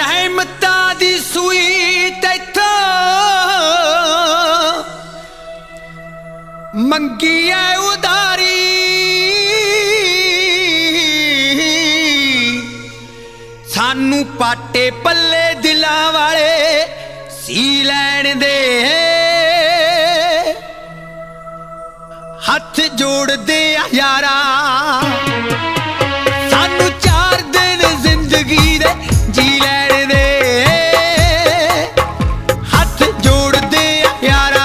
रहमतां दी सूई तैथों मंगी है उदारी, सानू पाटे पल्ले दिलां वाले सी लैण दे, हथ जोड़ दे यारा सानू 4 दिन जिंदगी दे जी लैण दे, हथ जोड़ दे यारा।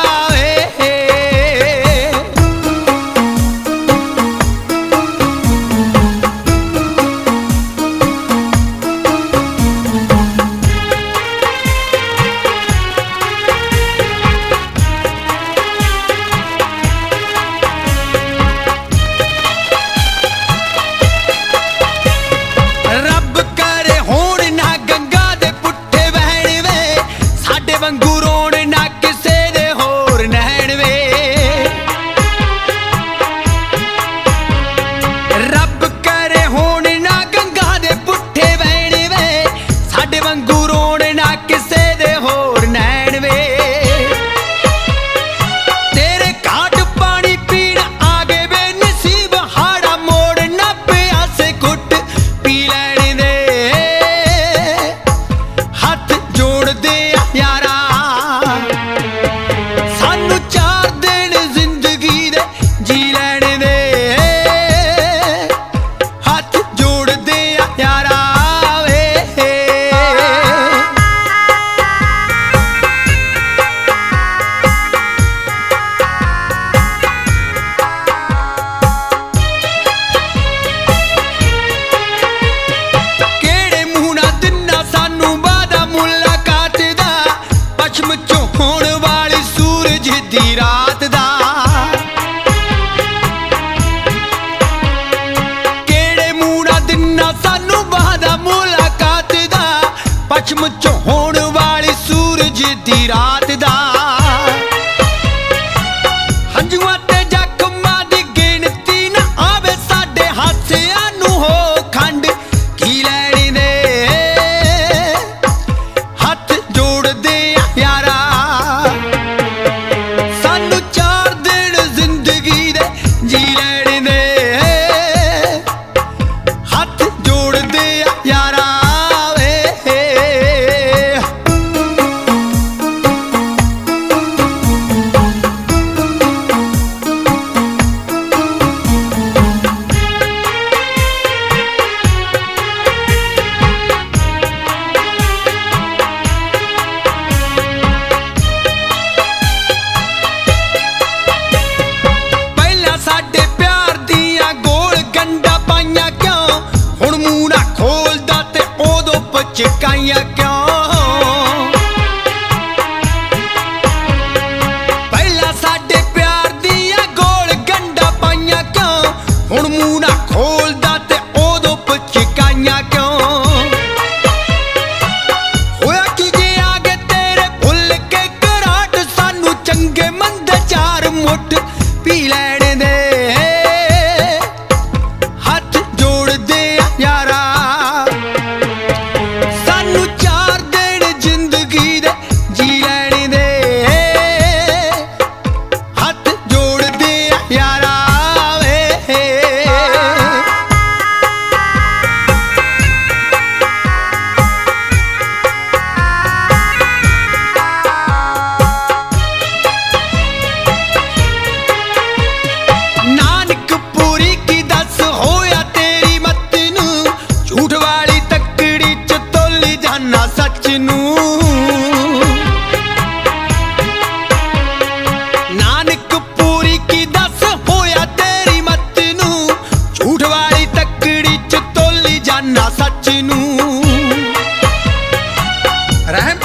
दी रात दा केड़े मूड़ा दिना सानू वादा मुलाकात दा, पश्चिम चों होण वाली सूरज दी रात दा, हंजुआं ते जख्मां दी गिनती ना आवे साडे हासियां नू हो खंड की लैण दे, हथ जोड़ दे यारा जी लैण दे, हथ जोड़ दे यारा वे। चिकाइयां क्यों पहला साडे प्यार दियां गोल गंडा पाइयां क्यों, हुण मूंह ना खोलदा ते ओदों चिकाइयां क्यों, होया कि जे आगे तेरे भुल के घराट सानू चंगे मंद 4 मुठ पी लैण दे, हथ जोड़ दे यारा सच नू नानक पूरी की दस होया तेरी मत नू, झूठ वाली तकड़ी च तोली जाना सच नू। रहम